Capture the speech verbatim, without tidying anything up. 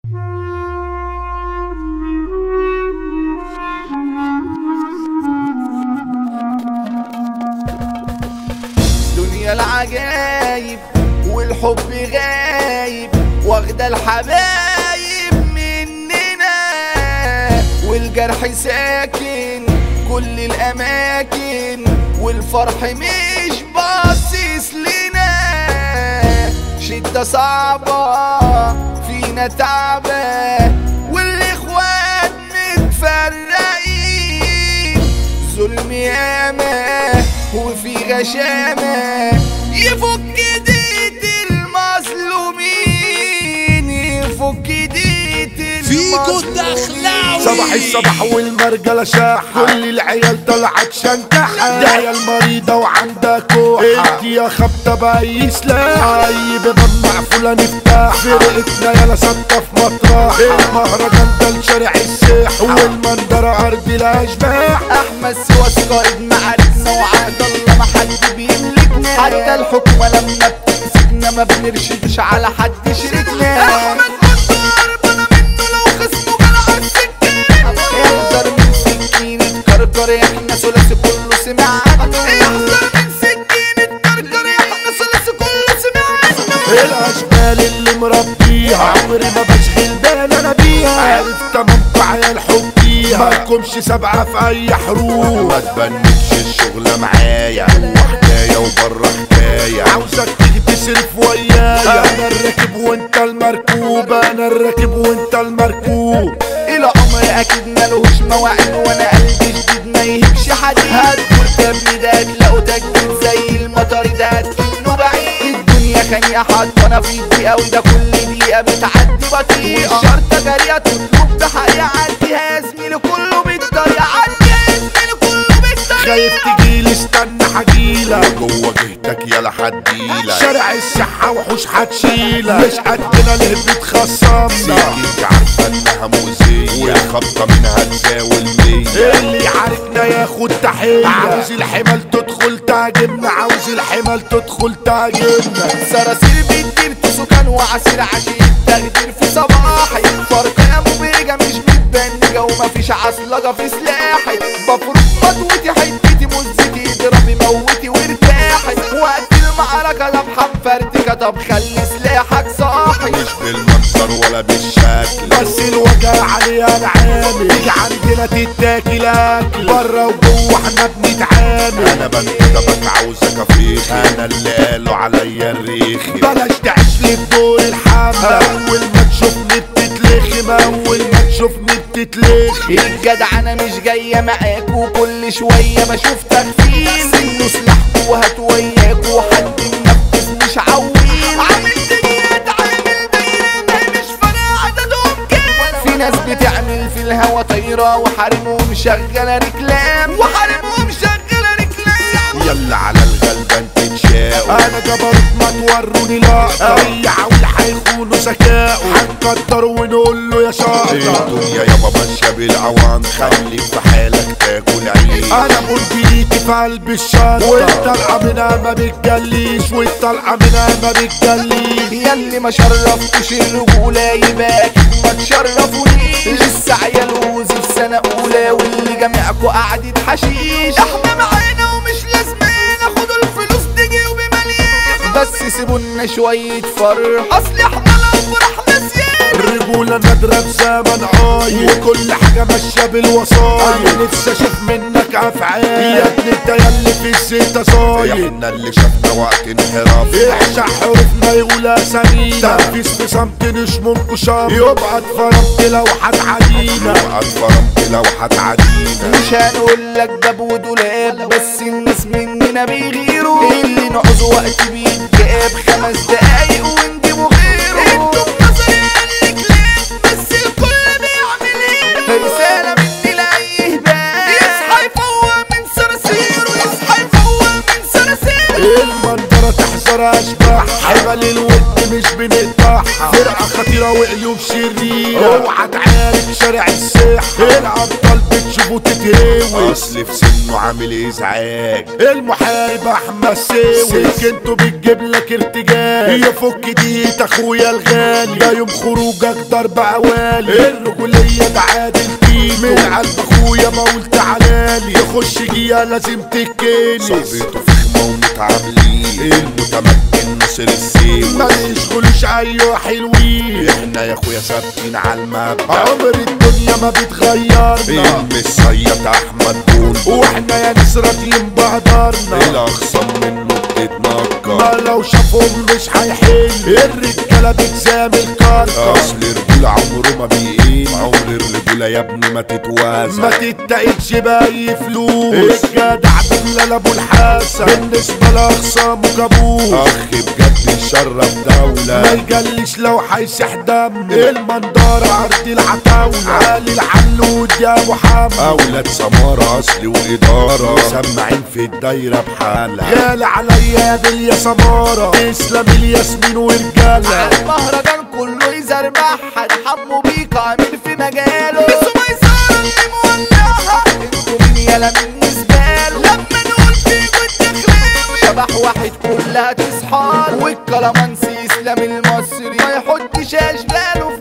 دنيا العجايب والحب غايب واخدة الحبايب مننا، والجرح ساكن كل الأماكن، والفرح مش باصص لنا. شدة صعبة فينا تعبة، والإخوات متفرقين. ظلم ياما وفي غشامة، يفك ديت المظلومين، يفك ديت المظلومين. صباح الصباح والمرجلة شاح، كل العيال طلعت شنكحة، ده عيال مريضة وعندها كوحة، انت يا خبطة بأي سلاح، أي باب مقفولة نفتح، فرقتنا يالا ثابتة في مطرح، المهرجان ده لشارع الساح، والمنظرة أرض الأشباح. أحمد سواس قائد معاركنا، وعهد الله ما حد بيملكنا، حتى الحكومة لما بتمسكنا ما بنرشدش على حد شركنا. أحمد كنت هربانة منه لو خصمه كان عالسكينة، احذر من سكينة كركر، احنا ثلاثي كله سمع عنه. احذر من سكينة كركر، احنا ثلاثي كله سمع عنه. الأشبال اللي مربيها عمري ما بشغل بالي أنا بيها، عرفت مامكوا عيال حبيها، مالكمش سابعة في أي حروب، ما تبنكش الشغلة معايا، وحكاية وبره حكاية، عاوزك تيجي تصرف ويايا، أنا الراكب وأنت المركوب، أنا الراكب وأنت المركوب. الى عمري اكيد مالوش مواعيد، وانا قلبي جديد ما يهبش حديد. هتقول تبني ده هتلاقوا تجديد زي المطر ده هتكنه بعيد. الدنيا خانقة حاطانا في الدقيقة، وده كل دقيقة بتعدي بطيئة، والشرطة جارية تطلب بحقيقة. عديها يا زميلي كله بالطريقة، عديها يا زميلي كله بالطريقة. خايف تجيلي استنى حجيلك، جوه جهتك يالا حديلك، شارع الصحة وحوش هتشيلك، مش قدنا ليه بتخصمنا، سيكي عارفة انها مؤذية، والخبطة منها تساوي المية، اللي يعاركنا ياخد تحية. عاوز الحمال تدخل تهاجمنا، عاوز الحمال تدخل تهاجمنا. صراصير بتطير سكان وعصير عشية تخدير في صباحي، فرقة مبهجة مش متبنجة، ومفيش عصلجة في سلاحي. بفرض مضوتي حتتي مزتي، اضربي موتي وارتاحي، وقت المعركة لمحة مفرتكة، طب خلي سلاحك صاحي. مش بالمنظر ولا بالشكل، بس الوجع عليها نعامل، تيجي عندنا تتاكل اكل، بره وجوه احنا بنتعامل. انا بنتدبك عاوزك افيخ، انا اللي قالوا عليا الريخي، بلاش تعيش لي بدور الحمل، اول ما تشوفني بتتلخم، اول ما تشوفني بتتلخم. الجدع انا مش جاية معاك، وكل شوية بشوف تغفيل، سنه سلاحكوا وهات وياكوا، حد منفذ مش عويل. عامل دنيا تعمل دايرة مش فارقة عددهم كام، في ناس بتعمل في الهوا طايرة، وحارمهم شغالة ركلام، وحارمهم شغالة ركلام. يلا على الغلبان تتشاقوا، انا جبروت ما توروني لقطة، اي عول هيخونوا ذكاؤه، هنقدر ونقول له يا شاطر. الدنيا يابا ماشية بالعوام، خليك في حالك تاكل عيش. انا بنديتي في قلب الشارع، والطلعة منها ما بتجليش، والطلعة منها ما بتجليش. ياللي ما شرفتوش الرجولة يبقى ما تشرفونيش، لسه عيال وزي في سنة أولى، واللي جميعكوا قعدة حشيش. احنا معانا ومش لازمين، خدوا الفلوس تيجي وبمليان، بس سيبولنا شوية فرح، أصل احنا لو فرحنا زيادة. الرجولة نادرة بزمن عايل، وكل حاجة ماشية بالوصايا، أنا نفسي أشوف منك أفعال، يا ابني أنت ياللي في الزيتة صايل. احنا اللي شفنا وقت انحراف، احشى حروفنا يقول أسامينا، تنفيذ في صمت نشمنكوا شام، يبقى اتفرمت لو هتعدينا، يبقى اتفرمت لو هتعدينا. مش هنقول لك باب ودولاب، بس الناس مننا بيغيروا، اللي نعوزه وقت بيتجاب، خمس دقايق ونجيبوا غيره. انتوا بنظري قالك ليه، بس الكل بيعمل ايه؟ رسالة مني لأي هبال، يصحى يفوق من صراصيره، يصحى يفوق من صراصيره. المنظرة تحذر أشباح، حبل الود مش بنقطعها، فرقة خطيرة خطيرة وقلوب شريرة، اوعى تعارك شارع الساحة، الابطال بتشوفه تتهوي، اصل في سنه عامل ازعاج، المحارب احمد ساوي، سكنته بتجيب لك ارتجال، يفك ديت اخويا الغالي، ده يوم خروجك ضرب عوالي، الرجولية ده عادل فيه، من قلب اخويا ما قلت علالي، يخش جيا لازم تكيني، صاحبته فخمة ومتعاملين، المتمكن ناصر السيوي، ما يشغلوش ايوه حلوين، احنا يا اخويا ثابتين على المبدأ، عمر الدنيا ما بتغيرنا، المصيط احمد بون، واحنا يا ناس راضيين بقدرنا، الاخصم منه بتتنكر، ما لو شافهم مش هيحل، الرجالة بتزامل كاركة، اصل الرجولة عمره ما بيقل، عمر الرجولة يا ابني ما تتوازن، ما تتقيدش بأي فلوس، الجدع بالله ابو الحسن، بالنسبة لأخصامه كابوس، اخ بجد يشرف دولة، ما يجلش لو هيسح دم، المنظرة عرض العتاولة، علي العلود يا ابو حمد، اولاد سمارة اصل وادارة، مسمعين في الدايرة بحالة، غالي عليا يا دل يا سمارة، تسلم الياسمين ورجالة، المهرجان كله يزربح حد حمو بيكا عامل في مجاله، بس ما يصير اللي مولعها، انتوا مين يالا بالنسبة له، لما نقول فيكوا الدخلاوي شبح واحد كلها تصحى، والكلامانسي اسلام المصري ما يحطش اشباله